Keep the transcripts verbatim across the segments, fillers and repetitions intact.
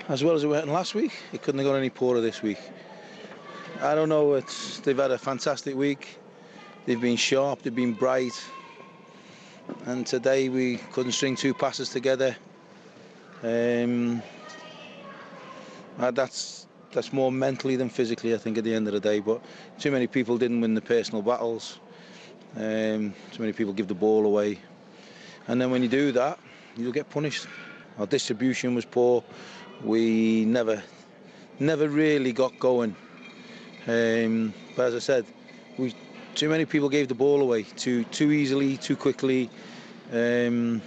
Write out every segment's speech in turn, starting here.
as well as it went last week. It couldn't have gone any poorer this week. I don't know, it's, they've had a fantastic week. They've been sharp, they've been bright. And today we couldn't string two passes together. Um, uh, that's that's more mentally than physically, I think, at the end of the day. But too many people didn't win the personal battles. Um, too many people give the ball away. And then when you do that, you'll get punished. Our distribution was poor. We never, never really got going. Um, but as I said, we too many people gave the ball away too too easily, too quickly. Um,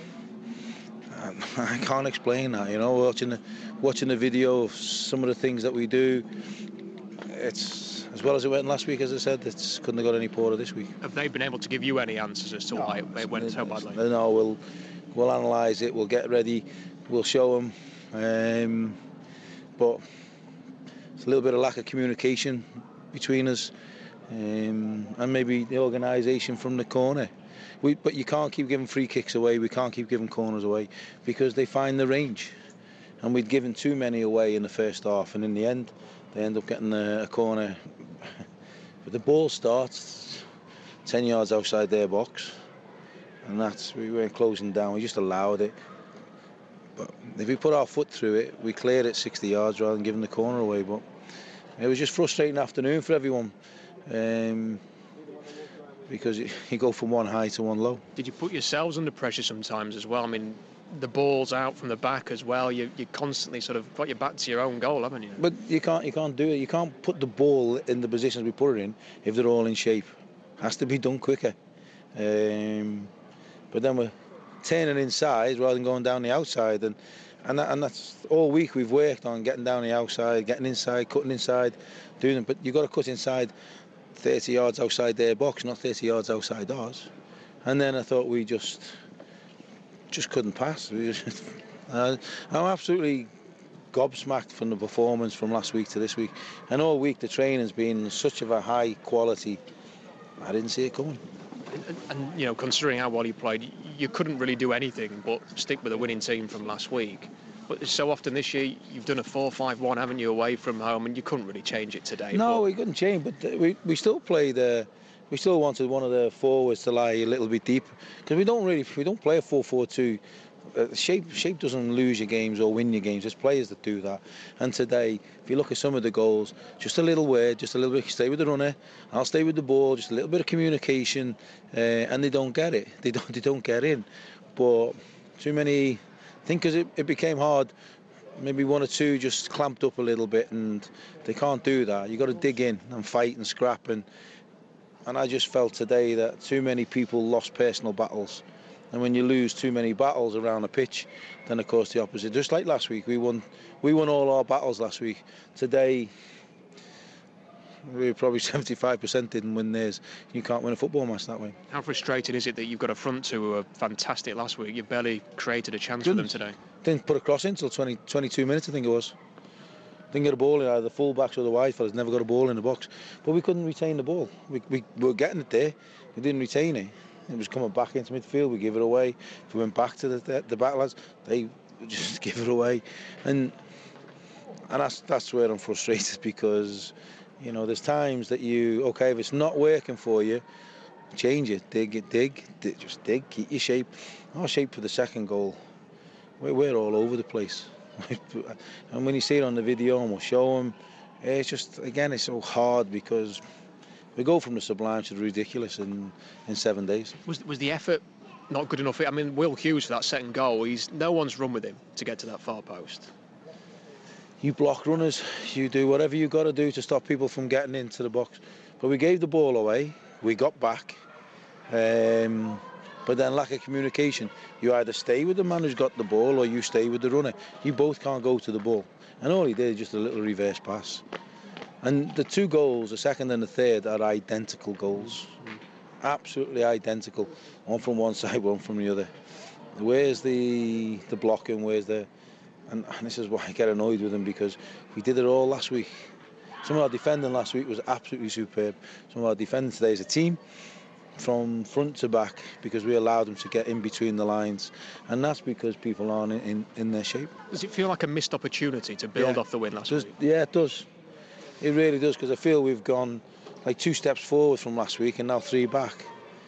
I can't explain that. You know, watching the watching the video of some of the things that we do, it's as well as it went last week. As I said, it couldn't have got any poorer this week. Have they been able to give you any answers as to no, why it, it went so badly? No, we'll we'll analyse it. We'll get ready. We'll show them. Um, but it's a little bit of lack of communication between us, um, and maybe the organisation from the corner. We, but you can't keep giving free kicks away. We can't keep giving corners away because they find the range, and we'd given too many away in the first half, and in the end, they end up getting a, a corner. But the ball starts ten yards outside their box, and that's we weren't closing down. We just allowed it. But if we put our foot through it, we cleared it sixty yards rather than giving the corner away. But it was just frustrating afternoon for everyone. Um, because you go from one high to one low. Did you put yourselves under pressure sometimes as well? I mean, the ball's out from the back as well. You you constantly sort of got your back to your own goal, haven't you? But you can't you can't do it. You can't put the ball in the positions we put it in if they're all in shape. It has to be done quicker. Um, but then we're turning inside rather than going down the outside, and and that, and that's all week we've worked on getting down the outside, getting inside, cutting inside, doing them. But you've got to cut inside thirty yards outside their box, not thirty yards outside ours. And then I thought we just just couldn't pass. We just, uh, I'm absolutely gobsmacked from the performance from last week to this week. And all week the training's been such of a high quality. I didn't see it coming. And, and you know, considering how well you played, you couldn't really do anything but stick with a winning team from last week. But so often this year, you've done a four five one, haven't you, away from home, and you couldn't really change it today. No, but... we couldn't change, but we we still played. Uh, we still wanted one of the forwards to lie a little bit deep because we don't really we don't play a four four two. Uh, shape shape doesn't lose your games or win your games. There's players that do that. And today, if you look at some of the goals, just a little word, just a little bit. Stay with the runner. I'll stay with the ball. Just a little bit of communication, uh, and they don't get it. They don't. They don't get in. But too many. I think because it, it became hard. Maybe one or two just clamped up a little bit, and they can't do that. You've got to dig in and fight and scrap. And and I just felt today that too many people lost personal battles. And when you lose too many battles around a pitch, then of course the opposite. Just like last week, we won we won all our battles last week. Today, we probably seventy-five percent didn't win theirs. You can't win a football match that way. How frustrating is it that you've got a front two who were fantastic last week? You barely created a chance Didn't. for them today. Didn't put a cross in until twenty, twenty-two minutes, I think it was. Didn't get a ball in. Either the full-backs or the wide fellas never got a ball in the box. But we couldn't retain the ball. We, we, we were getting it there. We didn't retain it. It was coming back into midfield. We give it away. If we went back to the, the, the back lads, they just give it away. And and that's that's where I'm frustrated because, you know, there's times that you, okay, if it's not working for you, change it. Dig it, dig, dig just dig, keep your shape. Our shape for the second goal, we're, we're all over the place. And when you see it on the video and we'll show them, it's just, again, it's so hard because we go from the sublime to the ridiculous in, in seven days. Was was the effort not good enough? I mean, Will Hughes for that second goal, he's no one's run with him to get to that far post. You block runners, you do whatever you got to do to stop people from getting into the box. But we gave the ball away, we got back, um, but then lack of communication. You either stay with the man who's got the ball or you stay with the runner. You both can't go to the ball. And all he did is just a little reverse pass. And the two goals, the second and the third, are identical goals. Absolutely identical. One from one side, one from the other. Where's the the blocking? Where's the... And, and this is why I get annoyed with them, because we did it all last week. Some of our defending last week was absolutely superb. Some of our defending today as a team from front to back because we allowed them to get in between the lines, and that's because people aren't in, in their shape. Does it feel like a missed opportunity to build Yeah. off the win last Does, week? Yeah, it does. It really does, because I feel we've gone like two steps forward from last week and now three back.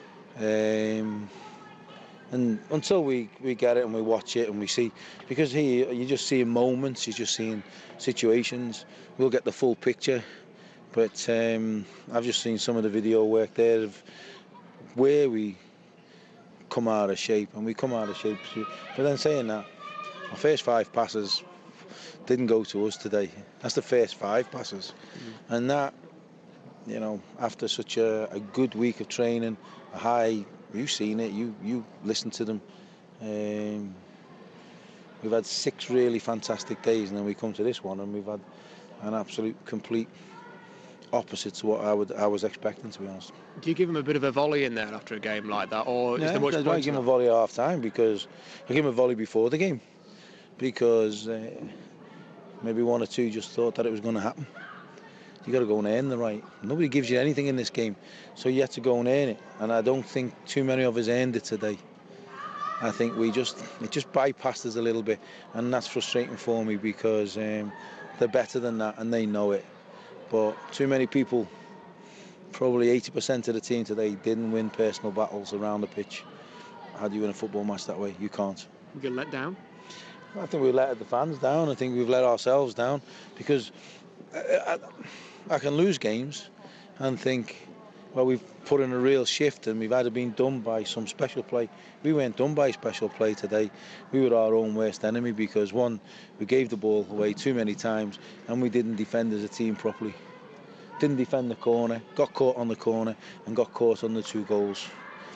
Um, and until we, we get it and we watch it and we see, because here you're just seeing moments, you're just seeing situations, we'll get the full picture. But um, I've just seen some of the video work there of where we come out of shape, and we come out of shape. But then saying that, our first five passes didn't go to us today. That's the first five passes. Mm. And that, you know, after such a, a good week of training, a high, you've seen it, you, you listened to them. Um, we've had six really fantastic days, and then we come to this one and we've had an absolute complete opposite to what I would I was expecting, to be honest. Do you give him a bit of a volley in there after a game like that, or yeah, is there much point? I give him a volley at half time, because I give him a volley before the game, because uh, maybe one or two just thought that it was going to happen. You got to go and earn the right. Nobody gives you anything in this game, so you have to go and earn it. And I don't think too many of us earned it today. I think we just it just bypassed us a little bit, and that's frustrating for me, because um, they're better than that and they know it. But too many people, probably eighty percent of the team today, didn't win personal battles around the pitch. How do you win a football match that way? You can't. You get let down? I think we let the fans down. I think we've let ourselves down, because I, I, I can lose games and think, well, we've put in a real shift and we've either been done by some special play. We weren't done by special play today. We were our own worst enemy, because one, we gave the ball away too many times and we didn't defend as a team properly. Didn't defend the corner, got caught on the corner and got caught on the two goals.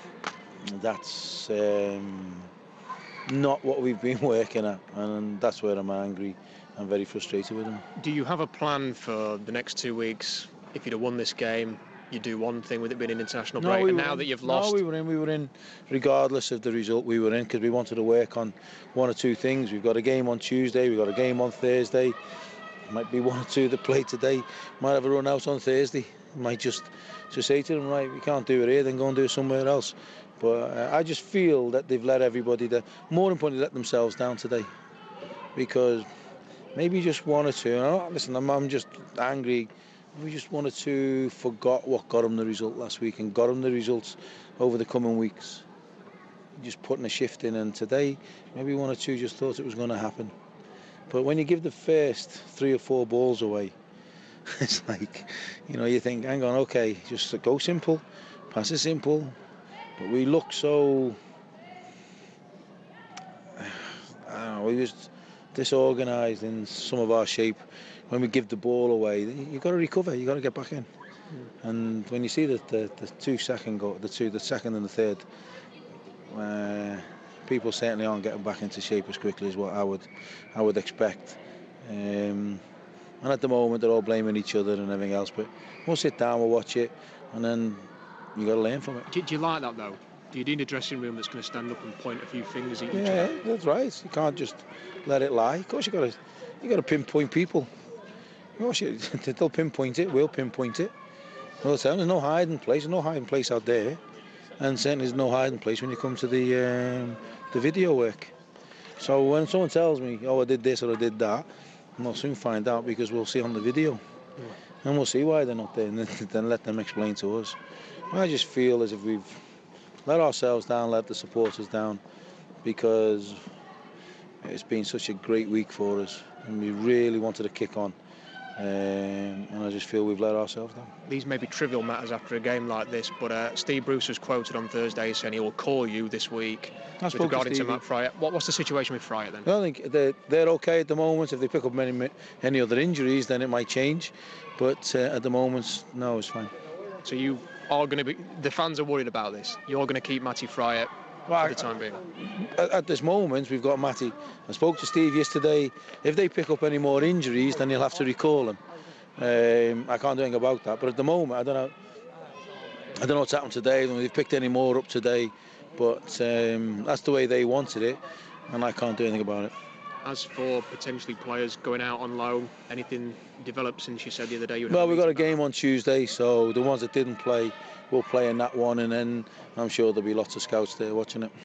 That's um, not what we've been working at, and that's where I'm angry and very frustrated with them. Do you have a plan for the next two weeks? If you'd have won this game, you do one thing with it being an international break, no, we and now in, that you've lost... No, we were in, we were in, regardless of the result we were in, because we wanted to work on one or two things. We've got a game on Tuesday, we've got a game on Thursday, might be one or two that play today, might have a run out on Thursday, might just, just say to them, right, we can't do it here, then go and do it somewhere else. But uh, I just feel that they've let everybody, the, more importantly, let themselves down today, because maybe just one or two, oh, listen, I'm, I'm just angry. We just one or two forgot what got them the result last week and got them the results over the coming weeks. Just putting a shift in, and today maybe one or two just thought it was going to happen. But when you give the first three or four balls away, it's like, you know, you think, hang on, okay, just go simple, pass it simple. But we look so, I don't know, we was disorganised in some of our shape. When we give the ball away, you've got to recover, you've got to get back in. Mm. And when you see the, the, the two second goal, the two, the second and the third, uh, people certainly aren't getting back into shape as quickly as what I would, I would expect. Um, and at the moment, they're all blaming each other and everything else. But we'll sit down, we'll watch it, and then you got to learn from it. Do, do you like that though? Do you need a dressing room that's going to stand up and point a few fingers at each yeah, other? Yeah, that's right. You can't just let it lie. Of course, you got to, you got to pinpoint people. Of course, you, they'll pinpoint it. We'll pinpoint it. Well, there's no hiding place. There's no hiding place out there, and certainly there's no hiding place when you come to the um, the video work. So when someone tells me, "Oh, I did this or I did that," I'll soon find out, because we'll see on the video, yeah. And we'll see why they're not there, and then let them explain to us. I just feel as if we've let ourselves down, let the supporters down, because it's been such a great week for us, and we really wanted to kick on. Um, and I just feel we've let ourselves down. These may be trivial matters after a game like this, but uh, Steve Bruce was quoted on Thursday saying he will call you this week with regarding to, to Matt Fryatt. What, what's the situation with Fryatt then? I think they're, they're okay at the moment. If they pick up many, any other injuries, then it might change. But uh, at the moment, no, it's fine. So you are going to be... The fans are worried about this. You're going to keep Matty Fryatt well, for the time being? At, at this moment, we've got Matty. I spoke to Steve yesterday. If they pick up any more injuries, then he'll have to recall them. Um, I can't do anything about that. But at the moment, I don't know. I don't know what's happened today. I don't know if they've picked any more up today. But um, that's the way they wanted it, and I can't do anything about it. as for potentially players going out on loan, anything developed since you said the other day? You would Well, have we've got a meeting about game on Tuesday, so the ones that didn't play will play in that one, and then I'm sure there'll be lots of scouts there watching it.